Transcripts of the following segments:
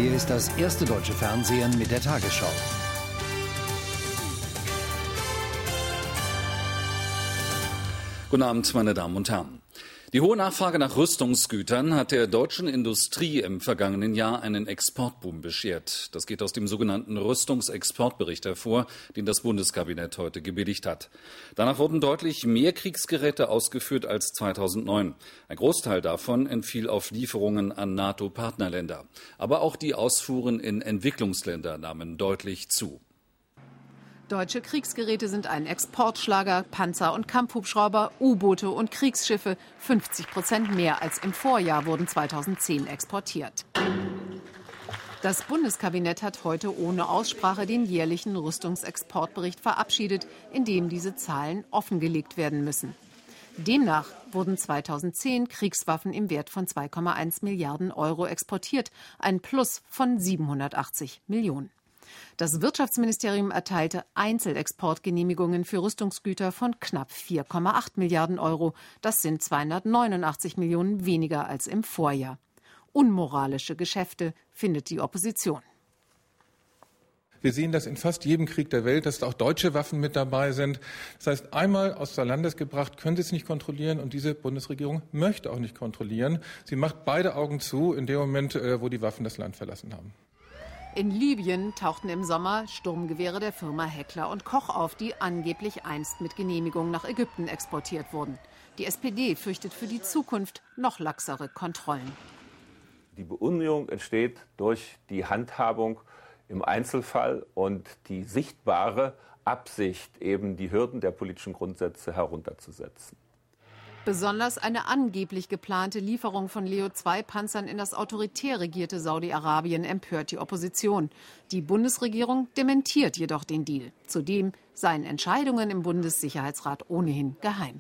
Hier ist das erste deutsche Fernsehen mit der Tagesschau. Guten Abend, meine Damen und Herren. Die hohe Nachfrage nach Rüstungsgütern hat der deutschen Industrie im vergangenen Jahr einen Exportboom beschert. Das geht aus dem sogenannten Rüstungsexportbericht hervor, den das Bundeskabinett heute gebilligt hat. Danach wurden deutlich mehr Kriegsgeräte ausgeführt als 2009. Ein Großteil davon entfiel auf Lieferungen an NATO-Partnerländer. Aber auch die Ausfuhren in Entwicklungsländer nahmen deutlich zu. Deutsche Kriegsgeräte sind ein Exportschlager, Panzer und Kampfhubschrauber, U-Boote und Kriegsschiffe. 50% mehr als im Vorjahr wurden 2010 exportiert. Das Bundeskabinett hat heute ohne Aussprache den jährlichen Rüstungsexportbericht verabschiedet, in dem diese Zahlen offengelegt werden müssen. Demnach wurden 2010 Kriegswaffen im Wert von 2,1 Milliarden Euro exportiert, ein Plus von 780 Millionen. Das Wirtschaftsministerium erteilte Einzelexportgenehmigungen für Rüstungsgüter von knapp 4,8 Milliarden Euro. Das sind 289 Millionen weniger als im Vorjahr. Unmoralische Geschäfte, findet die Opposition. Wir sehen das in fast jedem Krieg der Welt, dass auch deutsche Waffen mit dabei sind. Das heißt, einmal aus der Landes gebracht, können Sie es nicht kontrollieren und diese Bundesregierung möchte auch nicht kontrollieren. Sie macht beide Augen zu in dem Moment, wo die Waffen das Land verlassen haben. In Libyen tauchten im Sommer Sturmgewehre der Firma Heckler & Koch auf, die angeblich einst mit Genehmigung nach Ägypten exportiert wurden. Die SPD fürchtet für die Zukunft noch laxere Kontrollen. Die Beunruhigung entsteht durch die Handhabung im Einzelfall und die sichtbare Absicht, eben die Hürden der politischen Grundsätze herunterzusetzen. Besonders eine angeblich geplante Lieferung von Leo-2-Panzern in das autoritär regierte Saudi-Arabien empört die Opposition. Die Bundesregierung dementiert jedoch den Deal. Zudem seien Entscheidungen im Bundessicherheitsrat ohnehin geheim.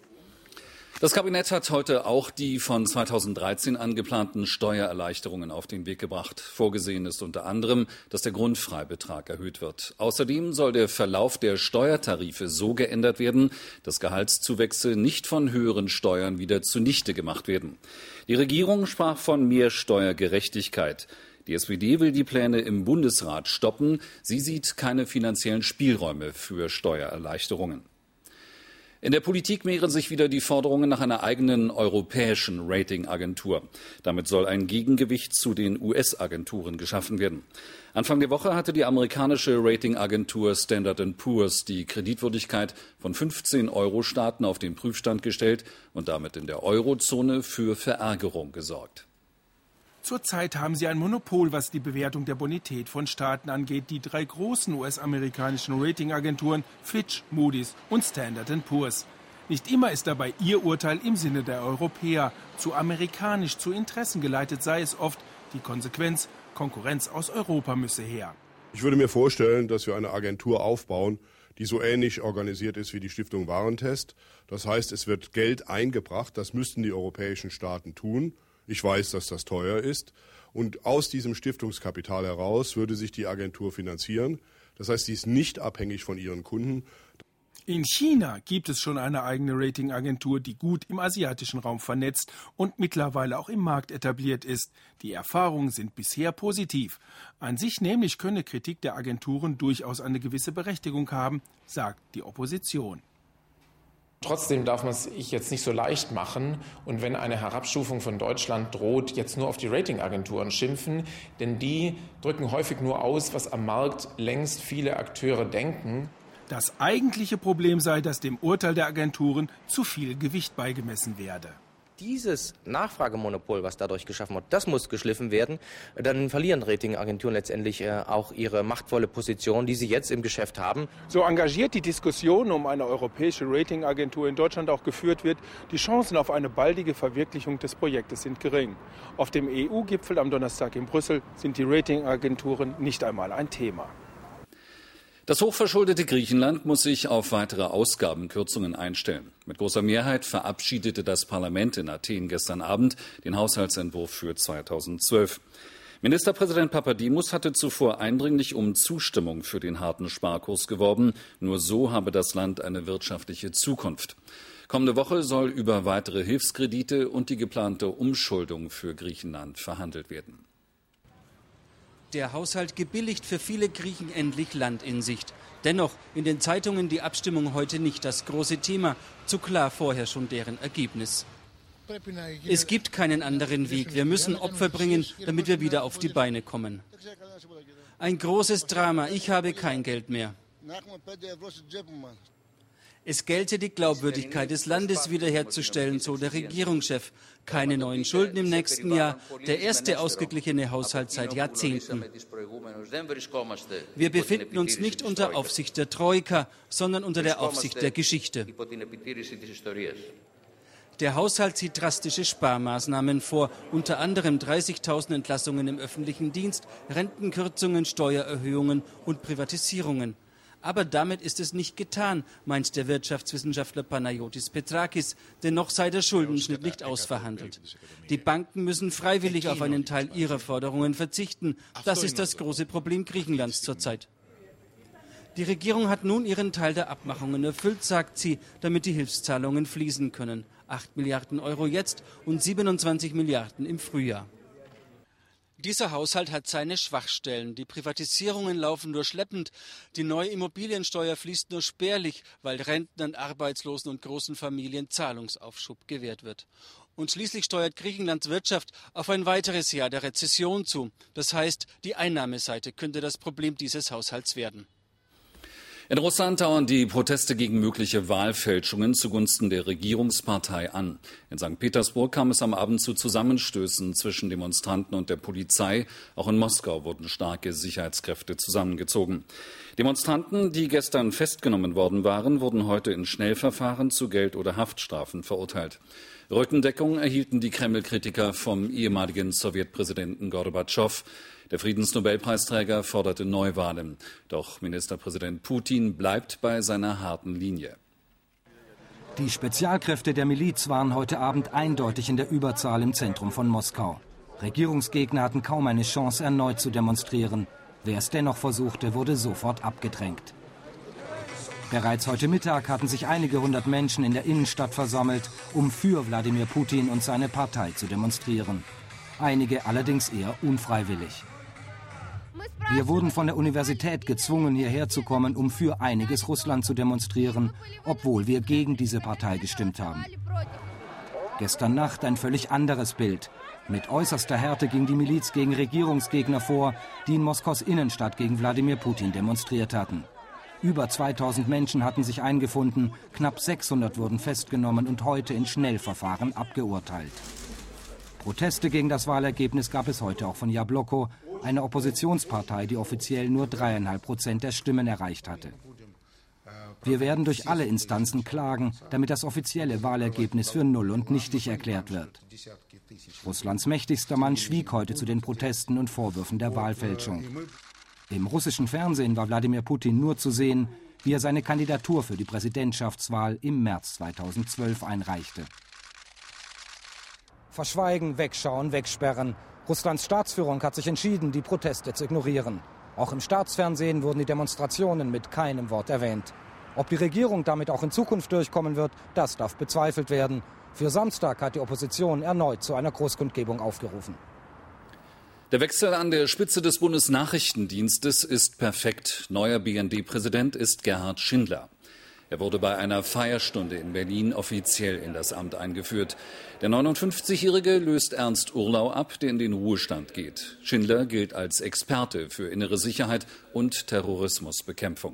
Das Kabinett hat heute auch die von 2013 angeplanten Steuererleichterungen auf den Weg gebracht. Vorgesehen ist unter anderem, dass der Grundfreibetrag erhöht wird. Außerdem soll der Verlauf der Steuertarife so geändert werden, dass Gehaltszuwächse nicht von höheren Steuern wieder zunichte gemacht werden. Die Regierung sprach von mehr Steuergerechtigkeit. Die SPD will die Pläne im Bundesrat stoppen. Sie sieht keine finanziellen Spielräume für Steuererleichterungen. In der Politik mehren sich wieder die Forderungen nach einer eigenen europäischen Ratingagentur. Damit soll ein Gegengewicht zu den US-Agenturen geschaffen werden. Anfang der Woche hatte die amerikanische Ratingagentur Standard & Poor's die Kreditwürdigkeit von 15 Euro-Staaten auf den Prüfstand gestellt und damit in der Eurozone für Verärgerung gesorgt. Zurzeit haben sie ein Monopol, was die Bewertung der Bonität von Staaten angeht. Die drei großen US-amerikanischen Ratingagenturen Fitch, Moody's und Standard & Poor's. Nicht immer ist dabei ihr Urteil im Sinne der Europäer. Zu amerikanisch, zu Interessen geleitet sei es oft. Die Konsequenz, Konkurrenz aus Europa müsse her. Ich würde mir vorstellen, dass wir eine Agentur aufbauen, die so ähnlich organisiert ist wie die Stiftung Warentest. Das heißt, es wird Geld eingebracht, das müssten die europäischen Staaten tun. Ich weiß, dass das teuer ist. Und aus diesem Stiftungskapital heraus würde sich die Agentur finanzieren. Das heißt, sie ist nicht abhängig von ihren Kunden. In China gibt es schon eine eigene Ratingagentur, die gut im asiatischen Raum vernetzt und mittlerweile auch im Markt etabliert ist. Die Erfahrungen sind bisher positiv. An sich nämlich könne Kritik der Agenturen durchaus eine gewisse Berechtigung haben, sagt die Opposition. Trotzdem darf man es sich jetzt nicht so leicht machen und wenn eine Herabstufung von Deutschland droht, jetzt nur auf die Ratingagenturen schimpfen, denn die drücken häufig nur aus, was am Markt längst viele Akteure denken. Das eigentliche Problem sei, dass dem Urteil der Agenturen zu viel Gewicht beigemessen werde. Dieses Nachfragemonopol, was dadurch geschaffen wird, das muss geschliffen werden. Dann verlieren Ratingagenturen letztendlich auch ihre machtvolle Position, die sie jetzt im Geschäft haben. So engagiert die Diskussion um eine europäische Ratingagentur in Deutschland auch geführt wird, die Chancen auf eine baldige Verwirklichung des Projektes sind gering. Auf dem EU-Gipfel am Donnerstag in Brüssel sind die Ratingagenturen nicht einmal ein Thema. Das hochverschuldete Griechenland muss sich auf weitere Ausgabenkürzungen einstellen. Mit großer Mehrheit verabschiedete das Parlament in Athen gestern Abend den Haushaltsentwurf für 2012. Ministerpräsident Papadimos hatte zuvor eindringlich um Zustimmung für den harten Sparkurs geworben. Nur so habe das Land eine wirtschaftliche Zukunft. Kommende Woche soll über weitere Hilfskredite und die geplante Umschuldung für Griechenland verhandelt werden. Der Haushalt gebilligt für viele Griechen endlich Land in Sicht. Dennoch in den Zeitungen die Abstimmung heute nicht das große Thema, zu klar vorher schon deren Ergebnis. Es gibt keinen anderen Weg. Wir müssen Opfer bringen, damit wir wieder auf die Beine kommen. Ein großes Drama. Ich habe kein Geld mehr. Es gelte, die Glaubwürdigkeit des Landes wiederherzustellen, so der Regierungschef. Keine neuen Schulden im nächsten Jahr, der erste ausgeglichene Haushalt seit Jahrzehnten. Wir befinden uns nicht unter Aufsicht der Troika, sondern unter der Aufsicht der Geschichte. Der Haushalt sieht drastische Sparmaßnahmen vor, unter anderem 30.000 Entlassungen im öffentlichen Dienst, Rentenkürzungen, Steuererhöhungen und Privatisierungen. Aber damit ist es nicht getan, meint der Wirtschaftswissenschaftler Panayotis Petrakis, denn noch sei der Schuldenschnitt nicht ausverhandelt. Die Banken müssen freiwillig auf einen Teil ihrer Forderungen verzichten. Das ist das große Problem Griechenlands zurzeit. Die Regierung hat nun ihren Teil der Abmachungen erfüllt, sagt sie, damit die Hilfszahlungen fließen können. 8 Milliarden Euro jetzt und 27 Milliarden im Frühjahr. Dieser Haushalt hat seine Schwachstellen. Die Privatisierungen laufen nur schleppend. Die neue Immobiliensteuer fließt nur spärlich, weil Rentnern, Arbeitslosen und großen Familien Zahlungsaufschub gewährt wird. Und schließlich steuert Griechenlands Wirtschaft auf ein weiteres Jahr der Rezession zu. Das heißt, die Einnahmeseite könnte das Problem dieses Haushalts werden. In Russland dauern die Proteste gegen mögliche Wahlfälschungen zugunsten der Regierungspartei an. In St. Petersburg kam es am Abend zu Zusammenstößen zwischen Demonstranten und der Polizei. Auch in Moskau wurden starke Sicherheitskräfte zusammengezogen. Demonstranten, die gestern festgenommen worden waren, wurden heute in Schnellverfahren zu Geld- oder Haftstrafen verurteilt. Rückendeckung erhielten die Kreml-Kritiker vom ehemaligen Sowjetpräsidenten Gorbatschow. Der Friedensnobelpreisträger forderte Neuwahlen. Doch Ministerpräsident Putin bleibt bei seiner harten Linie. Die Spezialkräfte der Miliz waren heute Abend eindeutig in der Überzahl im Zentrum von Moskau. Regierungsgegner hatten kaum eine Chance, erneut zu demonstrieren. Wer es dennoch versuchte, wurde sofort abgedrängt. Bereits heute Mittag hatten sich einige hundert Menschen in der Innenstadt versammelt, um für Wladimir Putin und seine Partei zu demonstrieren. Einige allerdings eher unfreiwillig. Wir wurden von der Universität gezwungen, hierher zu kommen, um für einiges Russland zu demonstrieren, obwohl wir gegen diese Partei gestimmt haben. Gestern Nacht ein völlig anderes Bild. Mit äußerster Härte ging die Miliz gegen Regierungsgegner vor, die in Moskaus Innenstadt gegen Wladimir Putin demonstriert hatten. Über 2000 Menschen hatten sich eingefunden, knapp 600 wurden festgenommen und heute in Schnellverfahren abgeurteilt. Proteste gegen das Wahlergebnis gab es heute auch von Jabloko, einer Oppositionspartei, die offiziell nur 3,5% der Stimmen erreicht hatte. Wir werden durch alle Instanzen klagen, damit das offizielle Wahlergebnis für null und nichtig erklärt wird. Russlands mächtigster Mann schwieg heute zu den Protesten und Vorwürfen der Wahlfälschung. Im russischen Fernsehen war Wladimir Putin nur zu sehen, wie er seine Kandidatur für die Präsidentschaftswahl im März 2012 einreichte. Verschweigen, wegschauen, wegsperren. Russlands Staatsführung hat sich entschieden, die Proteste zu ignorieren. Auch im Staatsfernsehen wurden die Demonstrationen mit keinem Wort erwähnt. Ob die Regierung damit auch in Zukunft durchkommen wird, das darf bezweifelt werden. Für Samstag hat die Opposition erneut zu einer Großkundgebung aufgerufen. Der Wechsel an der Spitze des Bundesnachrichtendienstes ist perfekt. Neuer BND-Präsident ist Gerhard Schindler. Er wurde bei einer Feierstunde in Berlin offiziell in das Amt eingeführt. Der 59-Jährige löst Ernst Urlau ab, der in den Ruhestand geht. Schindler gilt als Experte für innere Sicherheit und Terrorismusbekämpfung.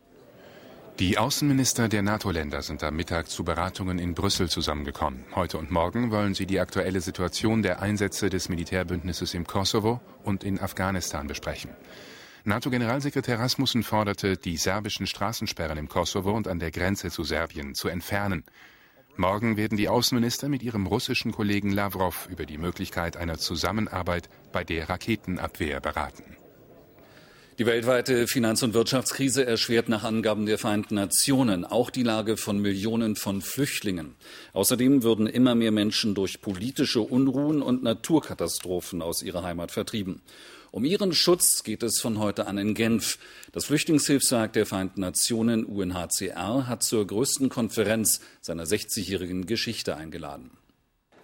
Die Außenminister der NATO-Länder sind am Mittag zu Beratungen in Brüssel zusammengekommen. Heute und morgen wollen sie die aktuelle Situation der Einsätze des Militärbündnisses im Kosovo und in Afghanistan besprechen. NATO-Generalsekretär Rasmussen forderte, die serbischen Straßensperren im Kosovo und an der Grenze zu Serbien zu entfernen. Morgen werden die Außenminister mit ihrem russischen Kollegen Lavrov über die Möglichkeit einer Zusammenarbeit bei der Raketenabwehr beraten. Die weltweite Finanz- und Wirtschaftskrise erschwert nach Angaben der Vereinten Nationen auch die Lage von Millionen von Flüchtlingen. Außerdem würden immer mehr Menschen durch politische Unruhen und Naturkatastrophen aus ihrer Heimat vertrieben. Um ihren Schutz geht es von heute an in Genf. Das Flüchtlingshilfswerk der Vereinten Nationen UNHCR hat zur größten Konferenz seiner 60-jährigen Geschichte eingeladen.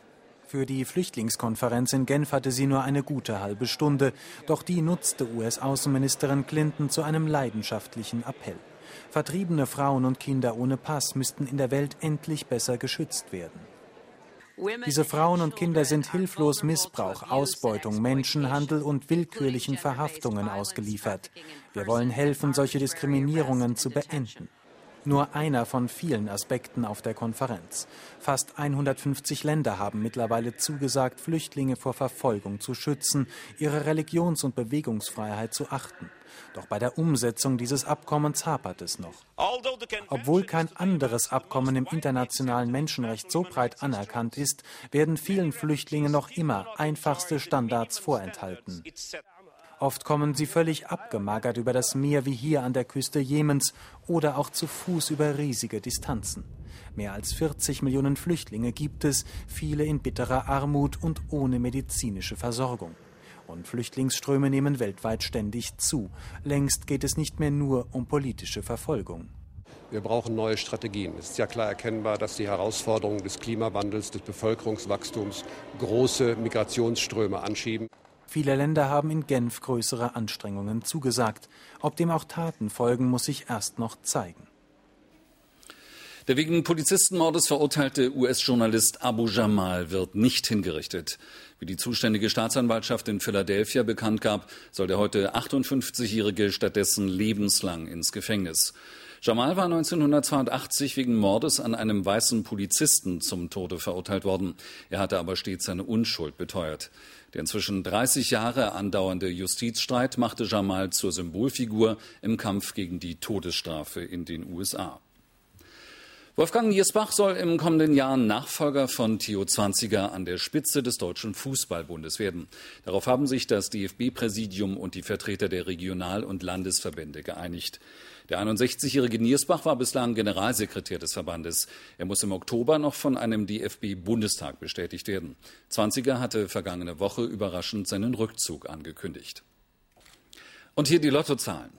Für die Flüchtlingskonferenz in Genf hatte sie nur eine gute halbe Stunde. Doch die nutzte US-Außenministerin Clinton zu einem leidenschaftlichen Appell. Vertriebene Frauen und Kinder ohne Pass müssten in der Welt endlich besser geschützt werden. Diese Frauen und Kinder sind hilflos Missbrauch, Ausbeutung, Menschenhandel und willkürlichen Verhaftungen ausgeliefert. Wir wollen helfen, solche Diskriminierungen zu beenden. Nur einer von vielen Aspekten auf der Konferenz. Fast 150 Länder haben mittlerweile zugesagt, Flüchtlinge vor Verfolgung zu schützen, ihre Religions- und Bewegungsfreiheit zu achten. Doch bei der Umsetzung dieses Abkommens hapert es noch. Obwohl kein anderes Abkommen im internationalen Menschenrecht so breit anerkannt ist, werden vielen Flüchtlingen noch immer einfachste Standards vorenthalten. Oft kommen sie völlig abgemagert über das Meer wie hier an der Küste Jemens oder auch zu Fuß über riesige Distanzen. Mehr als 40 Millionen Flüchtlinge gibt es, viele in bitterer Armut und ohne medizinische Versorgung. Und Flüchtlingsströme nehmen weltweit ständig zu. Längst geht es nicht mehr nur um politische Verfolgung. Wir brauchen neue Strategien. Es ist ja klar erkennbar, dass die Herausforderungen des Klimawandels, des Bevölkerungswachstums große Migrationsströme anschieben. Viele Länder haben in Genf größere Anstrengungen zugesagt. Ob dem auch Taten folgen, muss sich erst noch zeigen. Der wegen Polizistenmordes verurteilte US-Journalist Abu Jamal wird nicht hingerichtet. Wie die zuständige Staatsanwaltschaft in Philadelphia bekannt gab, soll der heute 58-Jährige stattdessen lebenslang ins Gefängnis. Jamal war 1982 wegen Mordes an einem weißen Polizisten zum Tode verurteilt worden. Er hatte aber stets seine Unschuld beteuert. Der inzwischen 30 Jahre andauernde Justizstreit machte Jamal zur Symbolfigur im Kampf gegen die Todesstrafe in den USA. Wolfgang Niersbach soll im kommenden Jahr Nachfolger von Theo Zwanziger an der Spitze des Deutschen Fußballbundes werden. Darauf haben sich das DFB-Präsidium und die Vertreter der Regional- und Landesverbände geeinigt. Der 61-jährige Niersbach war bislang Generalsekretär des Verbandes. Er muss im Oktober noch von einem DFB-Bundestag bestätigt werden. Zwanziger hatte vergangene Woche überraschend seinen Rückzug angekündigt. Und hier die Lottozahlen.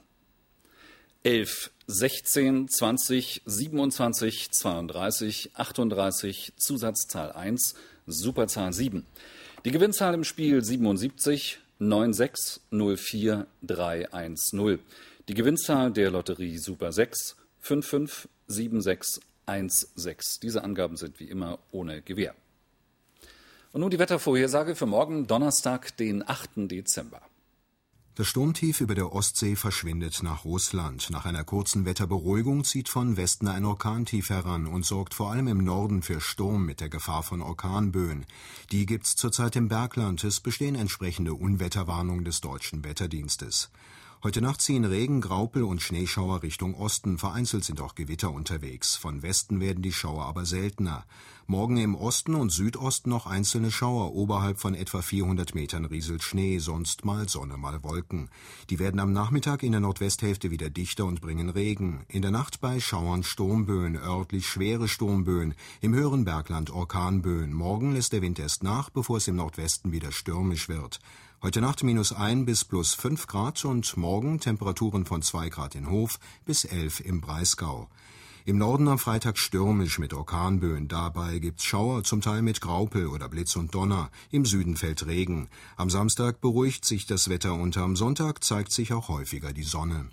11, 16, 20, 27, 32, 38, Zusatzzahl 1, Superzahl 7. Die Gewinnzahl im Spiel 77, 96, 04, 310. Die Gewinnzahl der Lotterie Super 6, 55, 76, 16. Diese Angaben sind wie immer ohne Gewähr. Und nun die Wettervorhersage für morgen Donnerstag, den 8. Dezember. Das Sturmtief über der Ostsee verschwindet nach Russland. Nach einer kurzen Wetterberuhigung zieht von Westen ein Orkantief heran und sorgt vor allem im Norden für Sturm mit der Gefahr von Orkanböen. Die gibt's zurzeit im Bergland. Es bestehen entsprechende Unwetterwarnungen des Deutschen Wetterdienstes. Heute Nacht ziehen Regen, Graupel und Schneeschauer Richtung Osten. Vereinzelt sind auch Gewitter unterwegs. Von Westen werden die Schauer aber seltener. Morgen im Osten und Südosten noch einzelne Schauer. Oberhalb von etwa 400 Metern rieselt Schnee, sonst mal Sonne, mal Wolken. Die werden am Nachmittag in der Nordwesthälfte wieder dichter und bringen Regen. In der Nacht bei Schauern Sturmböen, örtlich schwere Sturmböen. Im höheren Bergland Orkanböen. Morgen lässt der Wind erst nach, bevor es im Nordwesten wieder stürmisch wird. Heute Nacht -1 bis +5 Grad und morgen Temperaturen von 2 Grad in Hof bis 11 im Breisgau. Im Norden am Freitag stürmisch mit Orkanböen. Dabei gibt's Schauer, zum Teil mit Graupel oder Blitz und Donner. Im Süden fällt Regen. Am Samstag beruhigt sich das Wetter und am Sonntag zeigt sich auch häufiger die Sonne.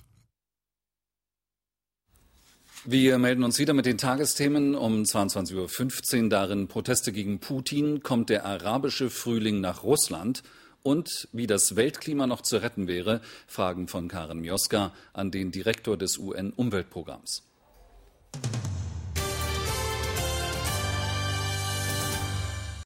Wir melden uns wieder mit den Tagesthemen um 22:15 Uhr. Darin Proteste gegen Putin, kommt der arabische Frühling nach Russland und wie das Weltklima noch zu retten wäre, Fragen von Karen Mioska an den Direktor des UN-Umweltprogramms.